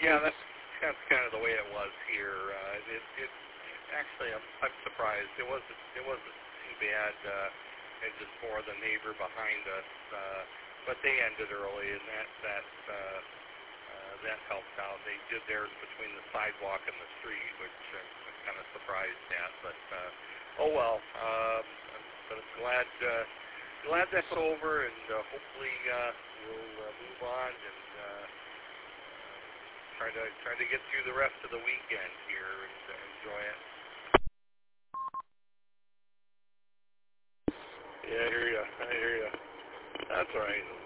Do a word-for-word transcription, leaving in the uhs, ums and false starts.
Yeah, that's that's kind of the way it was here. Uh, it, it actually, I'm, I'm surprised. It wasn't it wasn't too bad. Uh, it's just more the neighbor behind us, uh, but they ended early, and that that uh, uh, that helped out. They did theirs between the sidewalk and the street, which I'm, I'm kind of surprised at. But uh, oh well. Um, but I'm glad uh, glad that's over, and uh, hopefully uh, we'll uh, move on and. Uh, Try to try to get through the rest of the weekend here and uh, enjoy it. Yeah, I hear you. I hear you. That's all right.